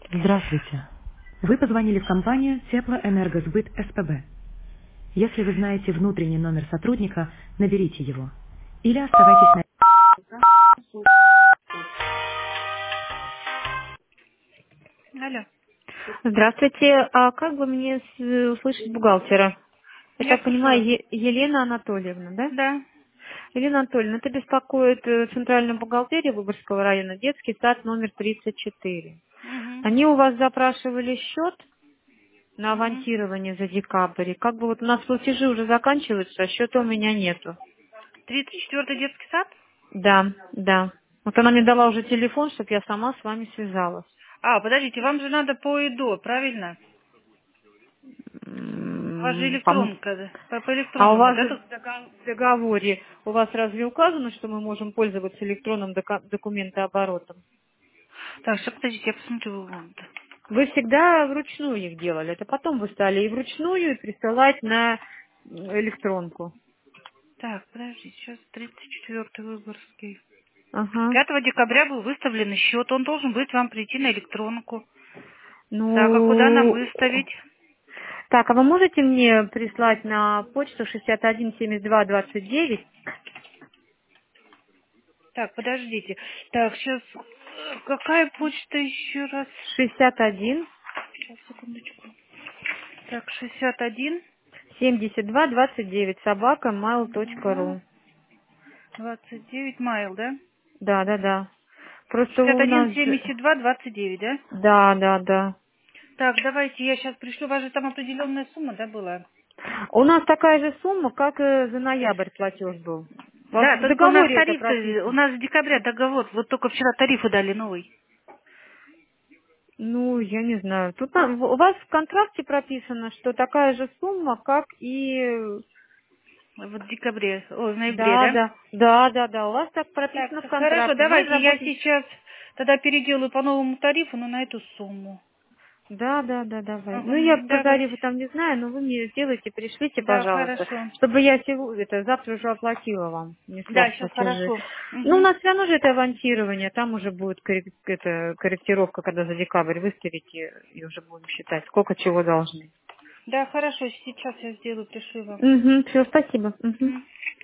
Здравствуйте. Вы позвонили в компанию Теплоэнергосбыт СПБ. Если вы знаете внутренний номер сотрудника, наберите его. Или оставайтесь на... Алло. Здравствуйте. А как бы мне услышать бухгалтера? Я Я так понимаю, слушаю. Елена Анатольевна, да? Да. Елена Анатольевна, это беспокоит центральную бухгалтерию Выборгского района, детский сад номер 34. Угу. Они у вас запрашивали счет на Угу. авансирование за декабрь. И как бы вот у нас платежи уже заканчиваются, а счета у меня нету. 34-й детский сад? Да, да. Вот она мне дала уже телефон, чтобы я сама с вами связалась. А, подождите, вам же надо по ИДО, правильно? У вас же М, пом- электронка, да? По А у электронному, вас да? же в договоре, у вас разве указано, что мы можем пользоваться электронным документооборотом? Так, сейчас, подождите, я посмотрю. Вы всегда вручную их делали, это потом вы стали и вручную, и присылать на электронку. Так, подождите, сейчас 34-й Выборгский. Ага. 5 декабря был выставлен счет, он должен быть вам прийти на электронку. Так, а куда нам Ну, выставить? так, а вы можете мне прислать на почту 617229? Так, подождите. Так, сейчас, какая почта еще раз? 61 Сейчас, секундочку. Так, 61, 7229 собака mail.ru. 29 майл, да? Да, да, да. Просто у 61, нас же... 72, 29, да? Да, да, да. Так, давайте я сейчас пришлю. У вас же там определенная сумма, да, была? У нас такая же сумма, как и за ноябрь платеж был. У вас Да, в только у нас договоре это тариф, у прописано. нас с декабря договор. Вот только вчера тарифы дали новый. Ну, я не знаю. Тут у вас в контракте прописано, что такая же сумма, как и... Вот в декабре, в ноябре, Да, да? да, да, да, да. У вас так Так, прописано в хорошо, контракте. Мы давайте я работаем... сейчас тогда переделаю по новому тарифу, но на эту сумму. Да, да, да, давай. Ну, я Ага, по давайте. тарифу там не знаю, но вы мне сделайте, пришлите, Да, пожалуйста, хорошо. чтобы я это завтра уже оплатила вам, внесла Да, в сейчас платежи. хорошо. Ну, у Угу. нас все равно же это авансирование, там уже будет корректировка, когда за декабрь выставите, и уже будем считать, сколько чего должны. Да, хорошо, сейчас я сделаю, пришлю вам. Угу, все, спасибо. Мгм. Мгм.